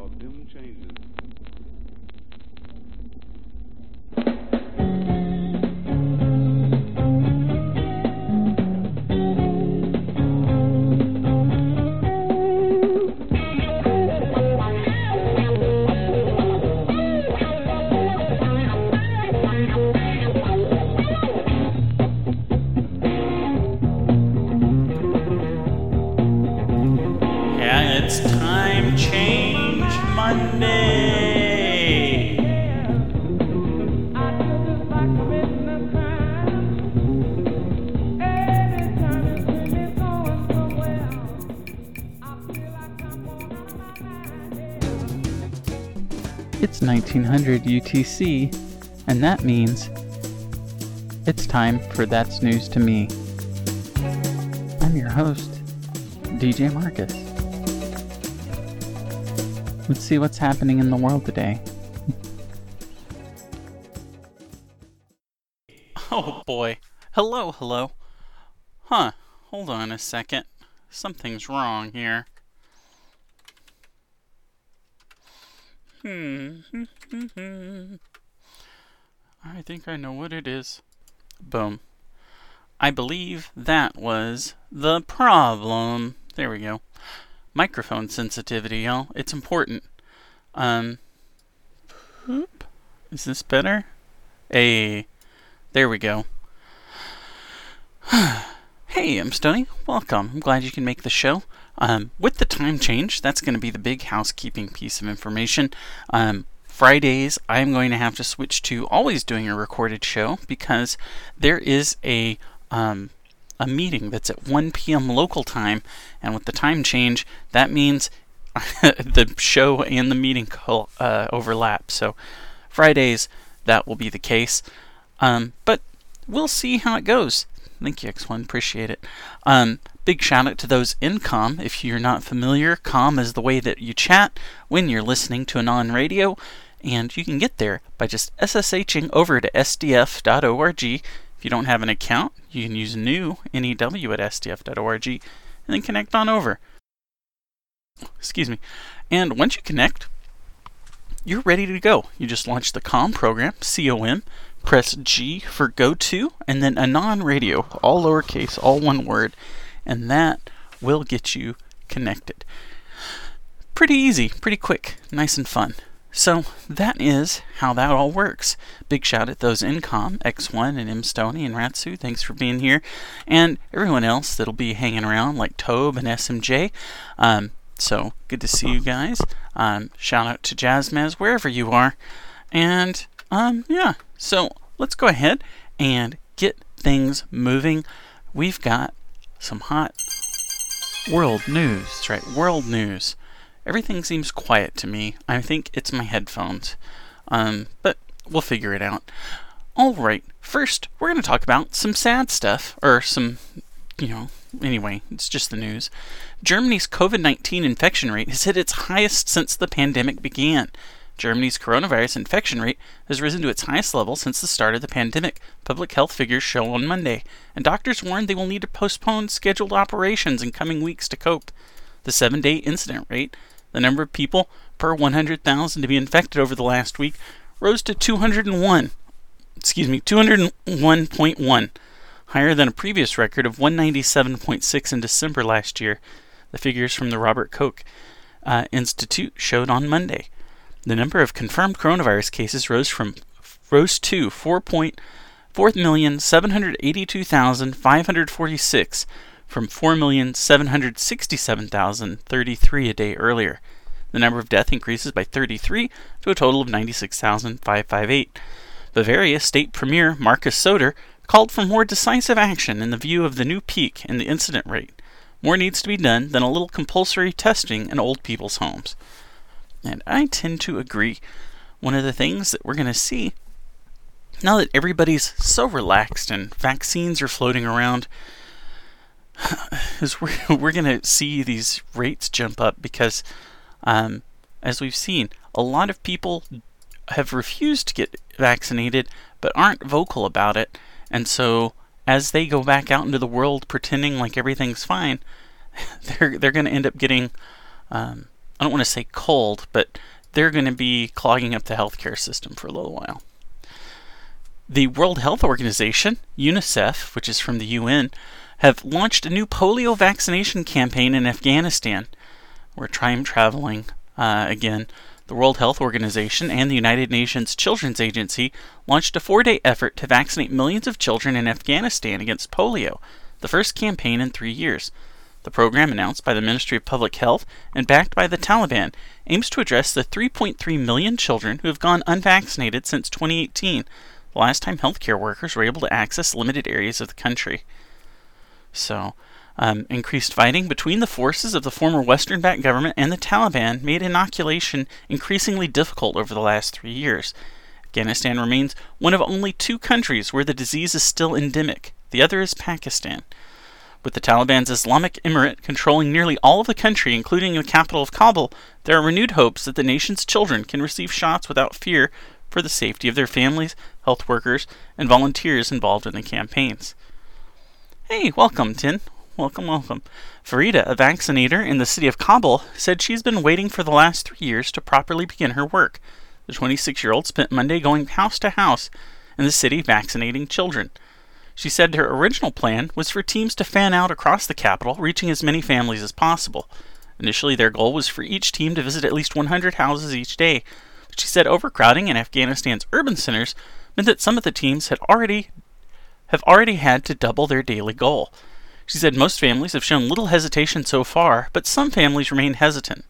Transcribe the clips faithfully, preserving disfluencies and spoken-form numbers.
called Them Changes. It's Time Change Monday. It's nineteen hundred U T C, and that means it's time for That's News to Me. I'm your host, D J Marcus. Let's see what's happening in the world today. Oh boy. Hello, hello. Huh. Hold on a second. Something's wrong here. Hmm. I think I know what it is. Boom. I believe that was the problem. There we go. Microphone sensitivity, y'all. It's important. Um, whoop. Is this better? Hey, there we go. Hey, I'm Stoney. Welcome. I'm glad you can make the show. Um, with the time change, that's going to be the big housekeeping piece of information. Um, Fridays, I'm going to have to switch to always doing a recorded show because there is a um. a meeting that's at one p.m. local time, and with the time change, that means the show and the meeting co- uh, overlap. So Fridays, that will be the case. Um, but we'll see how it goes. Thank you, X one. Appreciate it. Um, big shout out to those in comm. If you're not familiar, comm is the way that you chat when you're listening to a non-radio, and you can get there by just SSHing over to S D F dot org. If you don't have an account, you can use new, N E W, at S D F dot org, and then connect on over. Excuse me. And once you connect, you're ready to go. You just launch the COM program, C O M, press G for go to, and then Anon Radio, all lowercase, all one word, and that will get you connected. Pretty easy, pretty quick, nice and fun. So that is how that all works. Big shout at those in comm, X one and M Stoney and Ratsu. Thanks for being here. And everyone else that'll be hanging around like Tobe and S M J. Um, so good to see you guys. Um, shout out to Jazzmaz wherever you are. And um, yeah, so let's go ahead and get things moving. We've got some hot world news. That's right, world news. Everything seems quiet to me. I think it's my headphones. Um, but we'll figure it out. Alright, first, we're going to talk about some sad stuff. Or some, you know, anyway, it's just the news. Germany's covid nineteen infection rate has hit its highest since the pandemic began. Germany's coronavirus infection rate has risen to its highest level since the start of the pandemic, public health figures show on Monday. And doctors warn they will need to postpone scheduled operations in coming weeks to cope. The seven-day incident rate, the number of people per one hundred thousand to be infected over the last week, rose to two hundred one. Excuse me, two hundred one point one, higher than a previous record of one hundred ninety-seven point six in December last year. The figures from the Robert Koch uh, Institute showed on Monday. The number of confirmed coronavirus cases rose from rose to four million seven hundred eighty-two thousand five hundred forty-six. From four million seven hundred sixty-seven thousand thirty-three a day earlier. The number of deaths increases by thirty-three to a total of ninety-six thousand five hundred fifty-eight. Bavaria State Premier Markus Söder called for more decisive action in the view of the new peak in the incident rate. More needs to be done than a little compulsory testing in old people's homes. And I tend to agree. One of the things that we're going to see, now that everybody's so relaxed and vaccines are floating around, is we're, we're going to see these rates jump up because, um, as we've seen, a lot of people have refused to get vaccinated but aren't vocal about it. And so as they go back out into the world pretending like everything's fine, they're they're going to end up getting um, I don't want to say cold, but they're going to be clogging up the healthcare system for a little while. The World Health Organization, UNICEF, which is from the U N, have launched a new polio vaccination campaign in Afghanistan. We're time traveling uh, again. The World Health Organization and the United Nations Children's Agency launched a four-day effort to vaccinate millions of children in Afghanistan against polio, the first campaign in three years. The program, announced by the Ministry of Public Health and backed by the Taliban, aims to address the three point three million children who have gone unvaccinated since twenty eighteen, the last time healthcare workers were able to access limited areas of the country. So, um, increased fighting between the forces of the former Western-backed government and the Taliban made inoculation increasingly difficult over the last three years. Afghanistan remains one of only two countries where the disease is still endemic. The other is Pakistan. With the Taliban's Islamic Emirate controlling nearly all of the country, including the capital of Kabul, there are renewed hopes that the nation's children can receive shots without fear for the safety of their families, health workers, and volunteers involved in the campaigns. Hey, welcome, Tin. Welcome, welcome. Farida, a vaccinator in the city of Kabul, said she's been waiting for the last three years to properly begin her work. The twenty-six-year-old spent Monday going house to house in the city vaccinating children. She said her original plan was for teams to fan out across the capital, reaching as many families as possible. Initially, their goal was for each team to visit at least one hundred houses each day, but she said overcrowding in Afghanistan's urban centers meant that some of the teams had already have already had to double their daily goal. She said most families have shown little hesitation so far, but some families remain hesitant.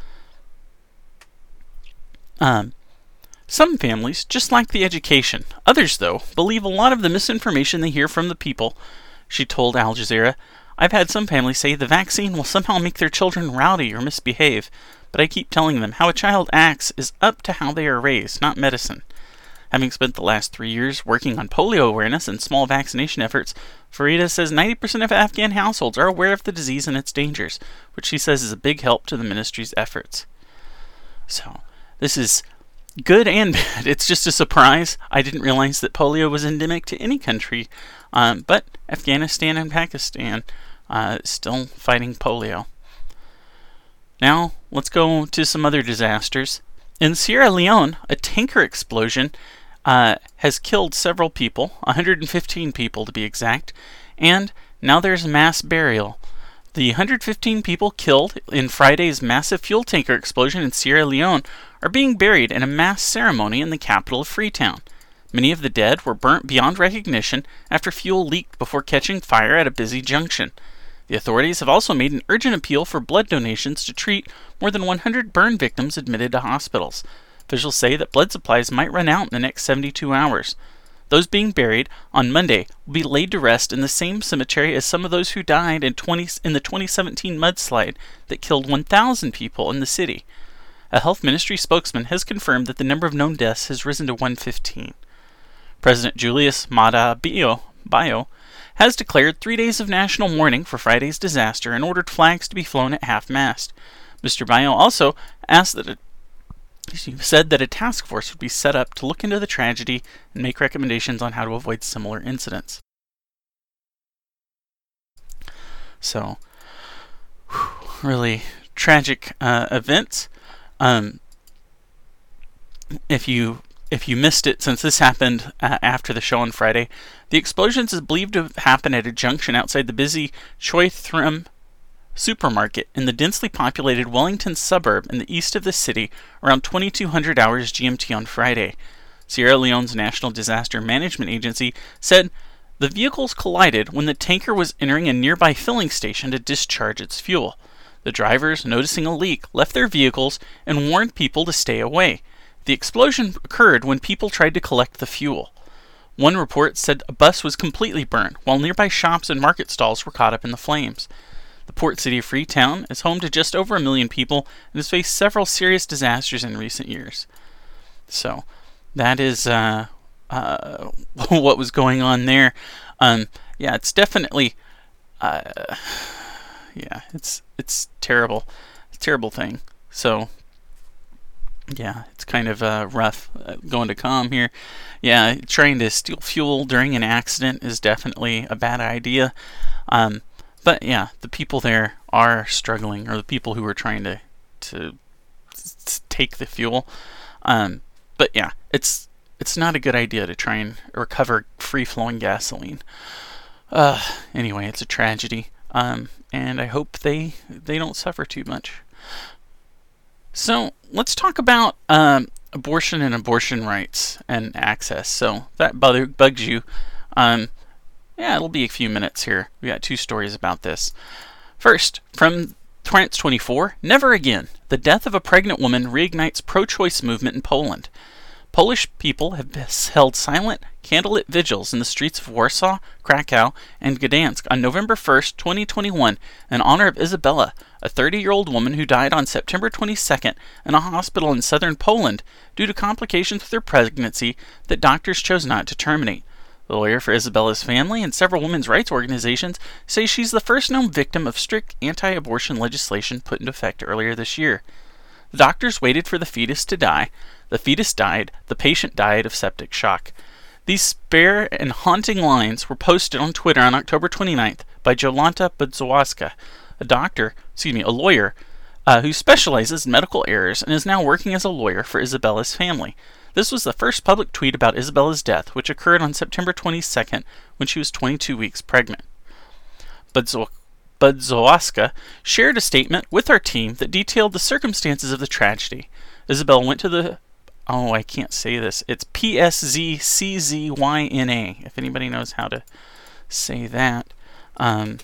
Um, some families just like the education. Others, though, believe a lot of the misinformation they hear from the people. She told Al Jazeera, "I've had some families say the vaccine will somehow make their children rowdy or misbehave, but I keep telling them how a child acts is up to how they are raised, not medicine." Having spent the last three years working on polio awareness and small vaccination efforts, Farida says ninety percent of Afghan households are aware of the disease and its dangers, which she says is a big help to the ministry's efforts. So, this is good and bad. It's just a surprise. I didn't realize that polio was endemic to any country, um, but Afghanistan and Pakistan uh, still fighting polio. Now, let's go to some other disasters. In Sierra Leone, a tanker explosion uh, has killed several people, one hundred fifteen people to be exact, and now there's mass burial. The one hundred fifteen people killed in Friday's massive fuel tanker explosion in Sierra Leone are being buried in a mass ceremony in the capital of Freetown. Many of the dead were burnt beyond recognition after fuel leaked before catching fire at a busy junction. The authorities have also made an urgent appeal for blood donations to treat more than one hundred burn victims admitted to hospitals. Officials say that blood supplies might run out in the next seventy-two hours. Those being buried on Monday will be laid to rest in the same cemetery as some of those who died in, twenty, in the twenty seventeen mudslide that killed one thousand people in the city. A health ministry spokesman has confirmed that the number of known deaths has risen to one hundred fifteen. President Julius Maada Bio, Bio has declared three days of national mourning for Friday's disaster and ordered flags to be flown at half-mast. Mister Bio also asked that a, he said that a task force would be set up to look into the tragedy and make recommendations on how to avoid similar incidents. So, whew, really tragic uh, events. Um, if you If you missed it, since this happened uh, after the show on Friday, the explosions is believed to have happened at a junction outside the busy Choi Thrim supermarket in the densely populated Wellington suburb in the east of the city around twenty-two hundred hours G M T on Friday. Sierra Leone's National Disaster Management Agency said the vehicles collided when the tanker was entering a nearby filling station to discharge its fuel. The drivers, noticing a leak, left their vehicles and warned people to stay away. The explosion occurred when people tried to collect the fuel. One report said a bus was completely burned, while nearby shops and market stalls were caught up in the flames. The port city of Freetown is home to just over a million people and has faced several serious disasters in recent years. So, that is uh, uh, what was going on there. Um, yeah, it's definitely, uh, yeah, it's it's terrible, it's a terrible thing. So. Yeah, it's kind of uh, rough uh, going to calm here. Yeah, trying to steal fuel during an accident is definitely a bad idea. Um, but yeah, the people there are struggling, or the people who are trying to to s- take the fuel. Um, but yeah, it's it's not a good idea to try and recover free-flowing gasoline. Uh, anyway, it's a tragedy, um, and I hope they they don't suffer too much. So let's talk about um, abortion and abortion rights and access. So that bother, bugs you. Um, yeah, it'll be a few minutes here. We got two stories about this. First, from France twenty-four, never again. The death of a pregnant woman reignites pro-choice movement in Poland. Polish people have held silent, candlelit vigils in the streets of Warsaw, Krakow, and Gdansk on November first, twenty twenty-one, in honor of Isabella, a thirty-year-old woman who died on September twenty-second in a hospital in southern Poland due to complications with her pregnancy that doctors chose not to terminate. The lawyer for Isabella's family and several women's rights organizations say she's the first known victim of strict anti-abortion legislation put into effect earlier this year. The doctors waited for the fetus to die. The fetus died. The patient died of septic shock. These spare and haunting lines were posted on Twitter on October twenty-ninth by Jolanta Budzowaska, a doctor, excuse me, a lawyer, uh, who specializes in medical errors and is now working as a lawyer for Isabella's family. This was the first public tweet about Isabella's death, which occurred on September twenty-second when she was twenty-two weeks pregnant. Budzowaska Budzowaska shared a statement with our team that detailed the circumstances of the tragedy. Isabella went to the... Oh, I can't say this. It's P S Z C Z Y N A, if anybody knows how to say that. Um,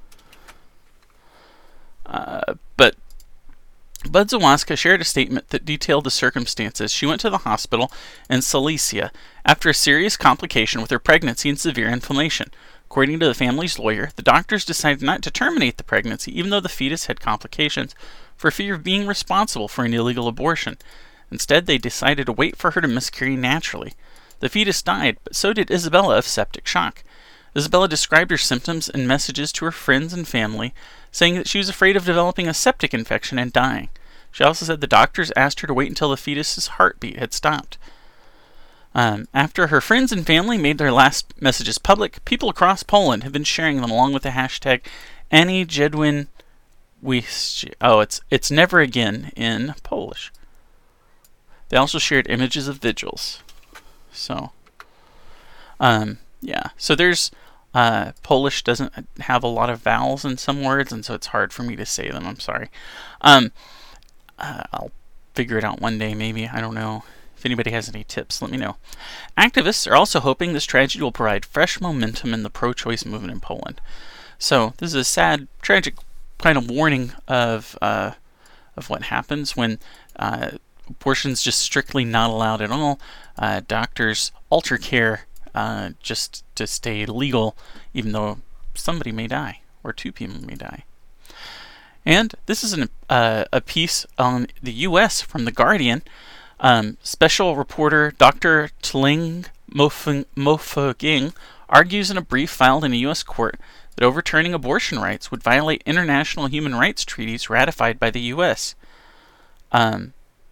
uh, but Budzowaska shared a statement that detailed the circumstances. She went to the hospital in Silesia after a serious complication with her pregnancy and severe inflammation. According to the family's lawyer, the doctors decided not to terminate the pregnancy even though the fetus had complications for fear of being responsible for an illegal abortion. Instead, they decided to wait for her to miscarry naturally. The fetus died, but so did Isabella of septic shock. Isabella described her symptoms in messages to her friends and family, saying that she was afraid of developing a septic infection and dying. She also said the doctors asked her to wait until the fetus's heartbeat had stopped. Um, after her friends and family made their last messages public, people across Poland have been sharing them along with the hashtag Ani Jedwin Wiści. Oh, it's it's never again in Polish. They also shared images of vigils. So, um, yeah. So there's uh, Polish doesn't have a lot of vowels in some words, and so it's hard for me to say them. I'm sorry. Um, uh, I'll figure it out one day, maybe. I don't know. If anybody has any tips, let me know. Activists are also hoping this tragedy will provide fresh momentum in the pro-choice movement in Poland. So this is a sad, tragic kind of warning of uh, of what happens when uh, abortion's just strictly not allowed at all. Uh, doctors alter care uh, just to stay legal, even though somebody may die or two people may die. And this is an, uh, a piece on the U S from The Guardian. Um, special reporter Doctor Tling Mofogeng argues in a brief filed in a U S court that overturning abortion rights would violate international human rights treaties ratified by the U S. Um,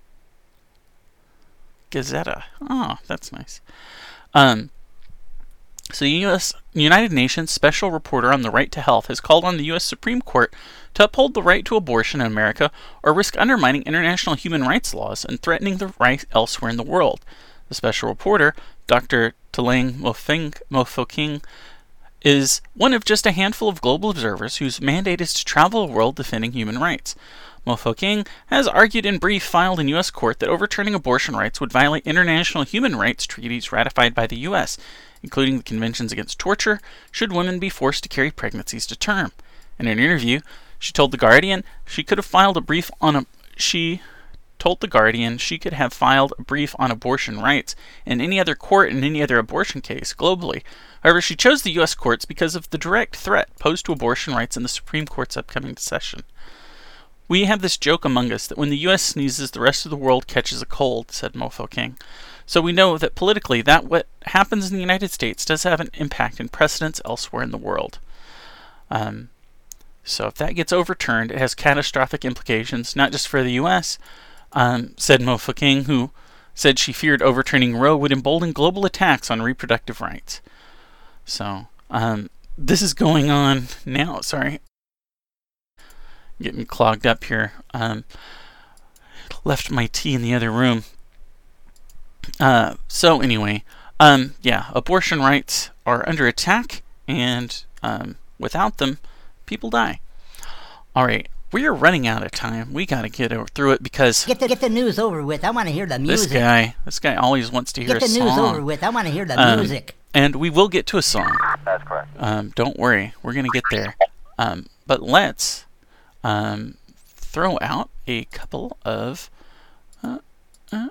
Gazeta. Oh, that's nice. Um, so the U S United Nations Special Reporter on the Right to Health has called on the U S Supreme Court to uphold the right to abortion in America or risk undermining international human rights laws and threatening the right elsewhere in the world. The special reporter, Doctor Tling Mofogeng, is one of just a handful of global observers whose mandate is to travel the world defending human rights. Mofogeng has argued in brief filed in U S court that overturning abortion rights would violate international human rights treaties ratified by the U S, including the Conventions Against Torture, should women be forced to carry pregnancies to term. In an interview, she told The Guardian she could have filed a brief on a she told The Guardian she could have filed a brief on abortion rights in any other court in any other abortion case globally. However, she chose the U S courts because of the direct threat posed to abortion rights in the Supreme Court's upcoming session. We have this joke among us that when the U S sneezes, the rest of the world catches a cold, said Mofogeng. So we know that politically, that what happens in the United States does have an impact and precedence elsewhere in the world. Um, so if that gets overturned, it has catastrophic implications, not just for the U S, um, said Mofogeng, who said she feared overturning Roe would embolden global attacks on reproductive rights. So um, this is going on now. Sorry. Getting clogged up here. Um, left my tea in the other room. Uh, so anyway, um, yeah, abortion rights are under attack, and um, without them, people die. All right, we are running out of time. We got to get over through it because get the get the news over with. I want to hear the music. This guy, this guy always wants to hear get the a song. news over with. I want to hear the um, music. And we will get to a song. That's correct. Um, don't worry, we're gonna get there. Um, but let's um, throw out a couple of. Uh, uh,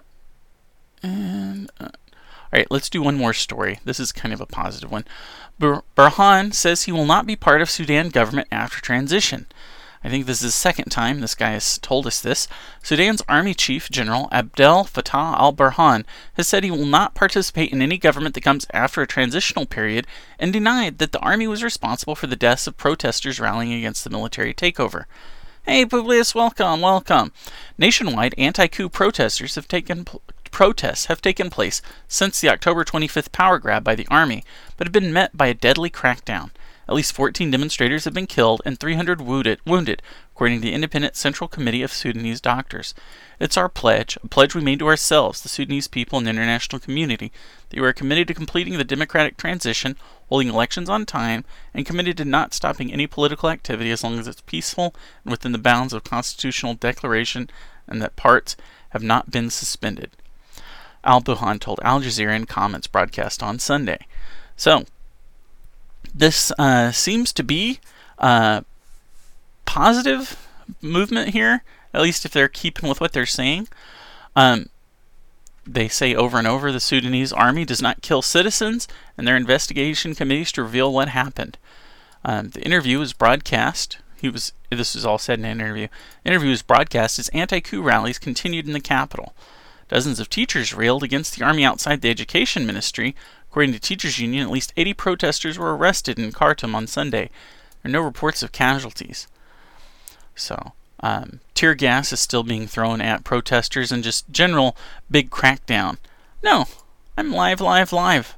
and uh, all right, let's do one more story. This is kind of a positive one. Bur- Burhan says he will not be part of Sudan government after transition. I think this is the second time this guy has told us this. Sudan's Army Chief General Abdel Fattah al-Burhan has said he will not participate in any government that comes after a transitional period, and denied that the army was responsible for the deaths of protesters rallying against the military takeover. Hey, Publius, welcome, welcome. Nationwide, anti-coup protesters have taken pl- protests have taken place since the October twenty-fifth power grab by the army, but have been met by a deadly crackdown. At least fourteen demonstrators have been killed and three hundred wounded, wounded, according to the Independent Central Committee of Sudanese Doctors. It's our pledge, a pledge we made to ourselves, the Sudanese people, and the international community, that we are committed to completing the democratic transition, holding elections on time, and committed to not stopping any political activity as long as it's peaceful and within the bounds of constitutional declaration, and that parts have not been suspended. Al-Burhan told Al Jazeera in comments broadcast on Sunday. So, this uh, seems to be a positive movement here, at least if they're keeping with what they're saying. Um, they say over and over the Sudanese army does not kill citizens, and their investigation committees to reveal what happened. Um, the interview was broadcast. He was. This was all said in an interview. The interview was broadcast as anti-coup rallies continued in the capital. Dozens of teachers railed against the army outside the education ministry. According to Teachers Union, at least eighty protesters were arrested in Khartoum on Sunday. There are no reports of casualties. So, um, tear gas is still being thrown at protesters and just general big crackdown. No, I'm live, live, live.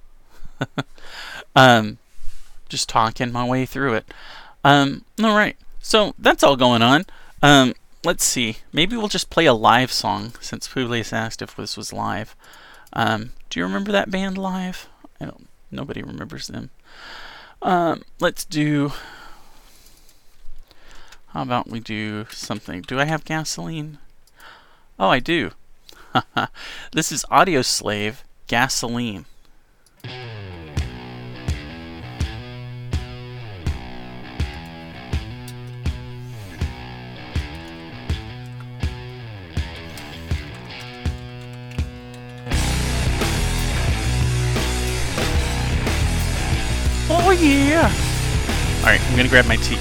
um, just talking my way through it. Um, all right, so that's all going on. Um, let's see. Maybe we'll just play a live song since Publius asked if this was live. Um, do you remember that band Live? I don't. Nobody remembers them. Um, let's do. How about we do something? Do I have gasoline? Oh, I do. This is Audio Slave, Gasoline. Oh yeah! Alright, I'm gonna grab my tea.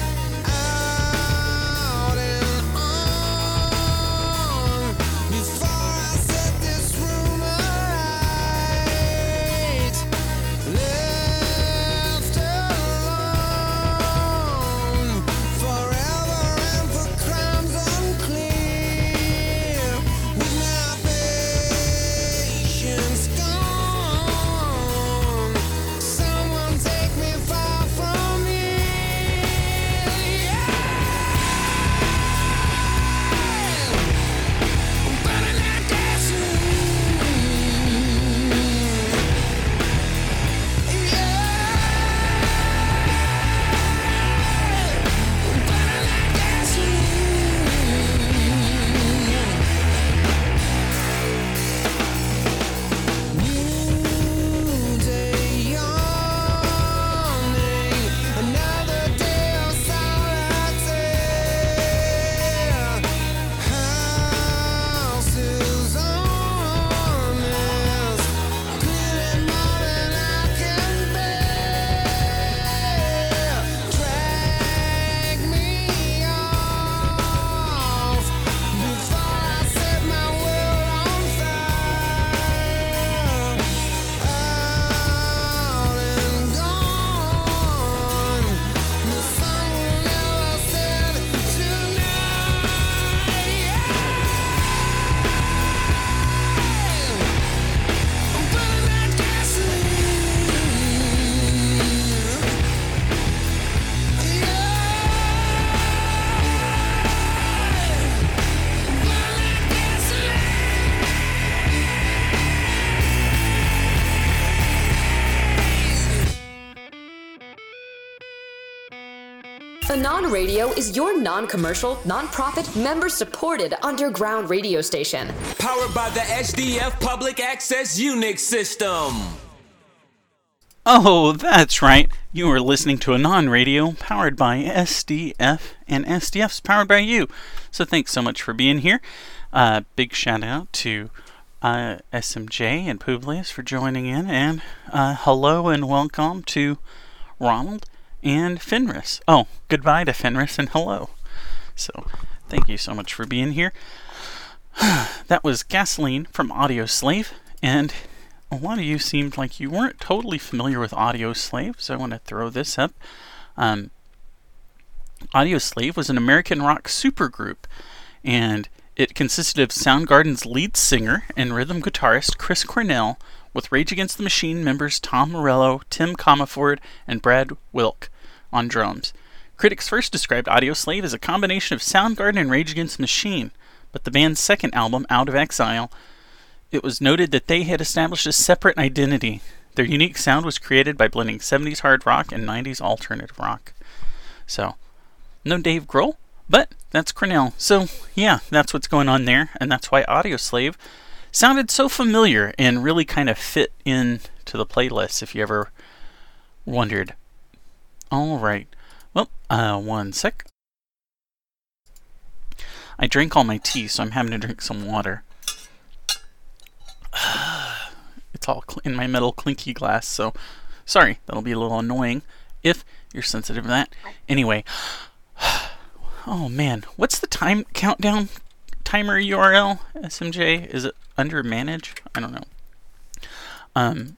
Before Anon Radio is your non-commercial, non-profit, member-supported underground radio station. Powered by the H D F Public Access Unix system. Oh, that's right. You are listening to Anon Radio, powered by S D F, and S D F's powered by you. So thanks so much for being here. Uh, big shout out to uh, S M J and Publius for joining in, and uh, hello and welcome to Ronald and Fenris. Oh, goodbye to Fenris and hello. So, thank you so much for being here. That was Gasoline from Audioslave, and a lot of you seemed like you weren't totally familiar with Audioslave, so I want to throw this up. Um, Audioslave was an American rock supergroup, and it consisted of Soundgarden's lead singer and rhythm guitarist Chris Cornell, with Rage Against the Machine members Tom Morello, Tim Comerford, and Brad Wilk on drums. Critics first described Audioslave as a combination of Soundgarden and Rage Against the Machine, but the band's second album, Out of Exile, it was noted that they had established a separate identity. Their unique sound was created by blending seventies hard rock and nineties alternative rock. So, no Dave Grohl, but that's Cornell. So, yeah, that's what's going on there, and that's why Audioslave sounded so familiar and really kind of fit in to the playlist, if you ever wondered. Alright, well, uh, one sec. I drank all my tea, so I'm having to drink some water. It's all cl- in my metal clinky glass, so sorry, that'll be a little annoying if you're sensitive to that. Anyway, oh man, what's the time countdown timer U R L, S M J? Is it under manage? I don't know. Um,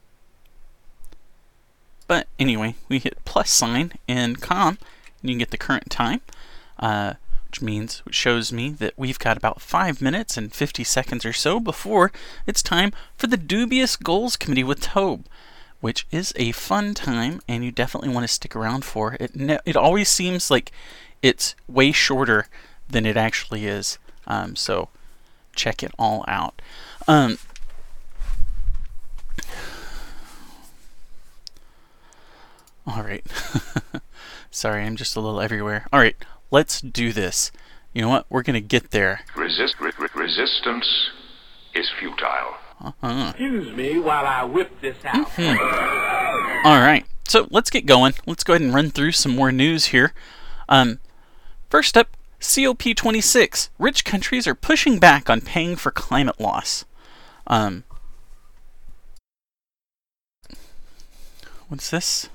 but anyway, we hit plus sign in com, and you can get the current time, uh, which means, which shows me that we've got about five minutes and fifty seconds or so before it's time for the Dubious Goals Committee with Tobe, which is a fun time, and you definitely want to stick around for it. Ne- it always seems like it's way shorter than it actually is, um, so check it all out. Um, all right. Sorry, I'm just a little everywhere. All right, let's do this. You know what? We're going to get there. Resist, re- re- resistance is futile. Uh-huh. Excuse me while I whip this out. Mm-hmm. All right, so let's get going. Let's go ahead and run through some more news here. Um, first up, C O P twenty-six. Rich countries are pushing back on paying for climate loss. Um, what's this?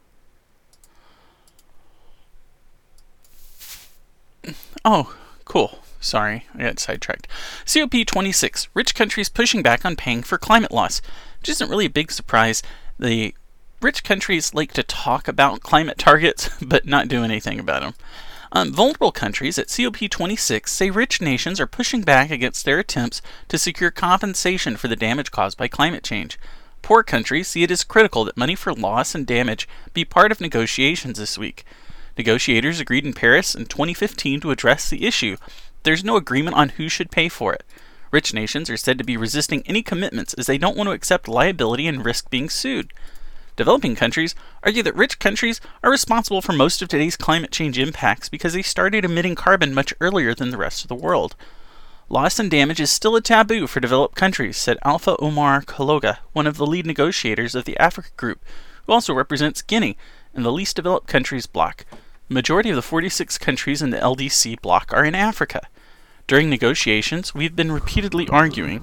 Oh, cool. Sorry, I got sidetracked. C O P twenty-six. Rich countries pushing back on paying for climate loss. Which isn't really a big surprise. The rich countries like to talk about climate targets, but not do anything about them. Um, vulnerable countries at C O P twenty-six say rich nations are pushing back against their attempts to secure compensation for the damage caused by climate change. Poor countries see it as critical that money for loss and damage be part of negotiations this week. Negotiators agreed in Paris in twenty fifteen to address the issue. There's no agreement on who should pay for it. Rich nations are said to be resisting any commitments as they don't want to accept liability and risk being sued. Developing countries argue that rich countries are responsible for most of today's climate change impacts because they started emitting carbon much earlier than the rest of the world. Loss and damage is still a taboo for developed countries, said Alpha Omar Kaloga, one of the lead negotiators of the Africa Group, who also represents Guinea in the least developed countries bloc. The majority of the forty-six countries in the L D C bloc are in Africa. During negotiations, we've been repeatedly arguing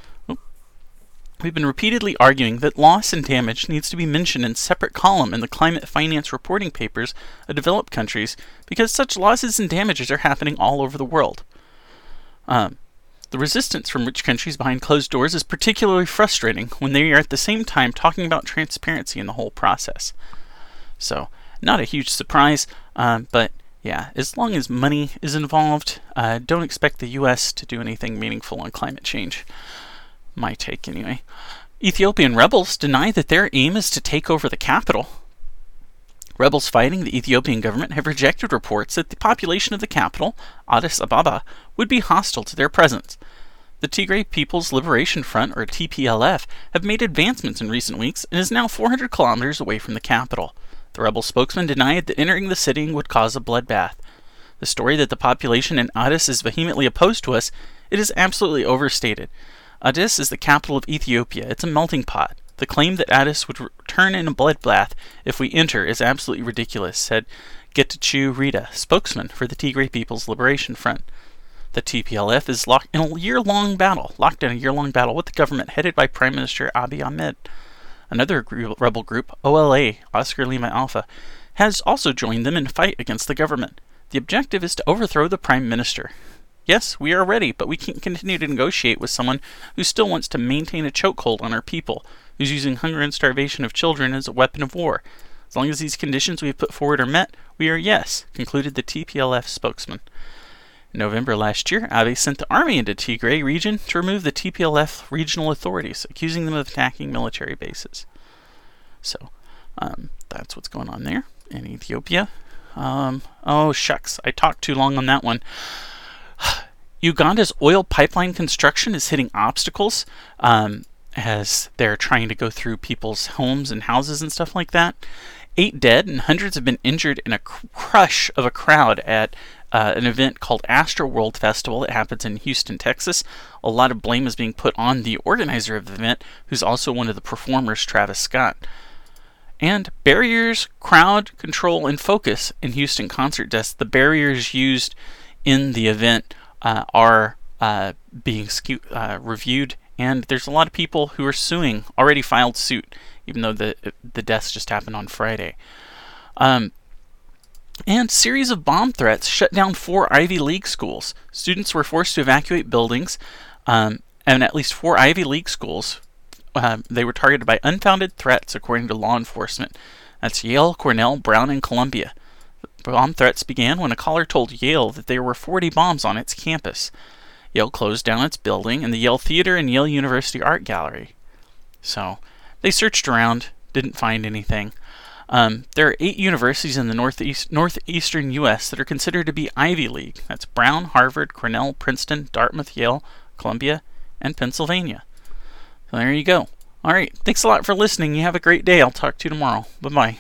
We've been repeatedly arguing that loss and damage needs to be mentioned in separate column in the climate finance reporting papers of developed countries because such losses and damages are happening all over the world. Um, the resistance from rich countries behind closed doors is particularly frustrating when they are at the same time talking about transparency in the whole process. So, not a huge surprise, um, but yeah, as long as money is involved, uh, don't expect the U S to do anything meaningful on climate change. My take, anyway. Ethiopian rebels deny that their aim is to take over the capital. Rebels fighting the Ethiopian government have rejected reports that the population of the capital, Addis Ababa, would be hostile to their presence. The Tigray People's Liberation Front, or T P L F, have made advancements in recent weeks and is now four hundred kilometers away from the capital. The rebel spokesman denied that entering the city would cause a bloodbath. The story that the population in Addis is vehemently opposed to us, it is absolutely overstated. Addis is the capital of Ethiopia. It's a melting pot. The claim that Addis would turn in a bloodbath if we enter is absolutely ridiculous, said Getachew Reda, spokesman for the Tigray People's Liberation Front. The T P L F is locked in a year-long battle, locked in a year-long battle with the government headed by Prime Minister Abiy Ahmed. Another gr- rebel group, O L A, Oscar Lima Alpha, has also joined them in a fight against the government. The objective is to overthrow the Prime Minister. Yes, we are ready, but we can't continue to negotiate with someone who still wants to maintain a chokehold on our people, who's using hunger and starvation of children as a weapon of war. As long as these conditions we have put forward are met, we are yes, concluded the T P L F spokesman. In November last year, Abiy sent the army into Tigray region to remove the T P L F regional authorities, accusing them of attacking military bases. So, um, that's what's going on there in Ethiopia. Um, oh, shucks, I talked too long on that one. Uganda's oil pipeline construction is hitting obstacles um, as they're trying to go through people's homes and houses and stuff like that. Eight dead and hundreds have been injured in a cr- crush of a crowd at uh, an event called Astro World Festival that happens in Houston, Texas. A lot of blame is being put on the organizer of the event, who's also one of the performers, Travis Scott. And barriers, crowd control, and focus in Houston concert desks. The barriers used in the event uh, are uh, being scu- uh, reviewed, and there's a lot of people who are suing, already filed suit, even though the the deaths just happened on Friday. Um, and series of bomb threats shut down four Ivy League schools. Students were forced to evacuate buildings, um, and at least four Ivy League schools, uh, they were targeted by unfounded threats, according to law enforcement. That's Yale, Cornell, Brown, and Columbia. The bomb threats began when a caller told Yale that there were forty bombs on its campus. Yale closed down its building and the Yale Theater and Yale University Art Gallery. So, they searched around, didn't find anything. Um, there are eight universities in the northeast, northeastern U S that are considered to be Ivy League. That's Brown, Harvard, Cornell, Princeton, Dartmouth, Yale, Columbia, and Pennsylvania. So there you go. All right, thanks a lot for listening. You have a great day. I'll talk to you tomorrow. Bye-bye.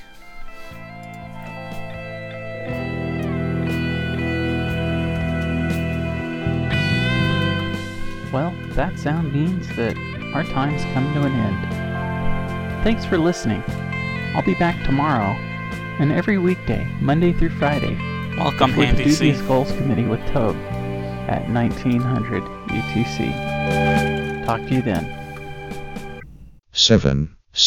Well, that sound means that our time's come to an end. Thanks for listening. I'll be back tomorrow and every weekday, Monday through Friday. Welcome, Handy C. The Skulls Committee with Toad at nineteen hundred U T C. Talk to you then. seven